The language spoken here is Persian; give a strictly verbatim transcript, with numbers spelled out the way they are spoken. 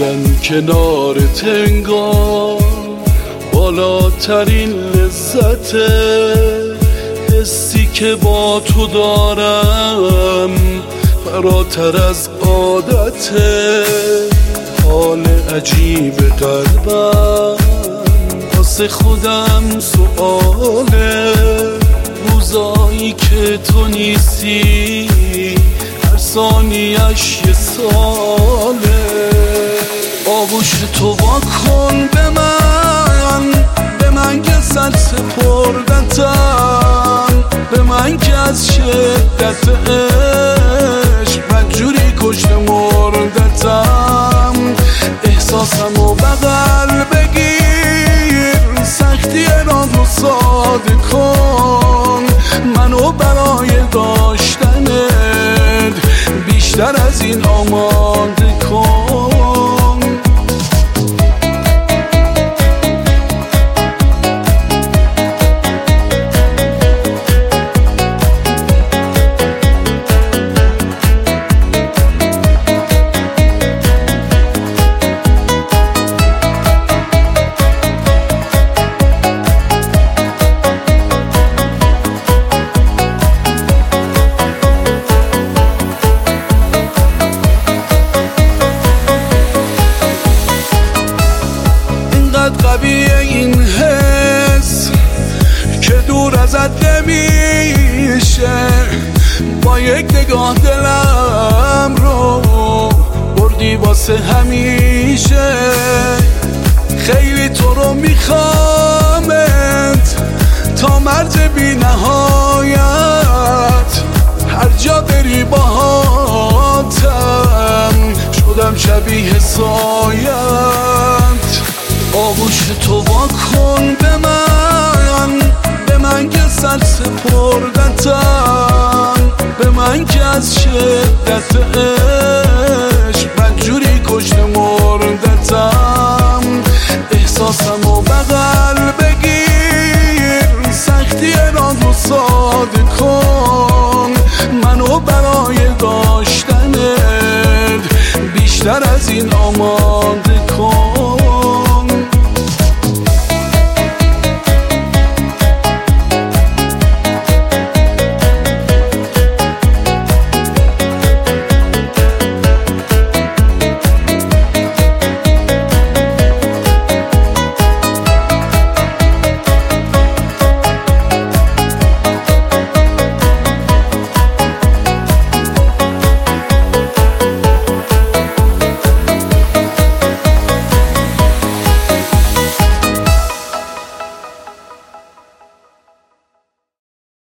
بودن کنار تنگار بالاترین لذته، حسی که با تو دارم فراتر از عادته. حال عجیب قلبم واسه خودم سؤاله، روزایی که تو نیستی هر ثانیه‌اش یه ساله. آغوش تو وا کن به من، به من که سر سپردتم، به من که از شدت عشق بدجوری کشته مردتم. احساسمو بغل بگیر، سختی را رو ساده کن، منو برای داشتنت بیشتر از این آماده کن. قویه این حس که دور ازت نمیشه، با یک نگاه دلم رو بردی واسه همیشه. خیلی تو رو میخوامت تا مرز بی نهایت، هر جا بری باهاتم شدم شبیه سایت. آغوش تو وا کن به من، به من که سر سپردتم، به من که از شدت عشق بدجوری کشته مردتم. احساسمو بغل بگیر، سختی را رو ساده کن، منو برای داشتنت بیشتر از این آماده کن.